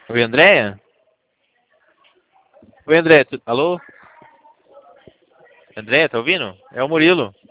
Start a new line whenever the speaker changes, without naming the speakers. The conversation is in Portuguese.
Oi, Andréia? Oi, André. Alô? André, tá ouvindo? É o Murilo.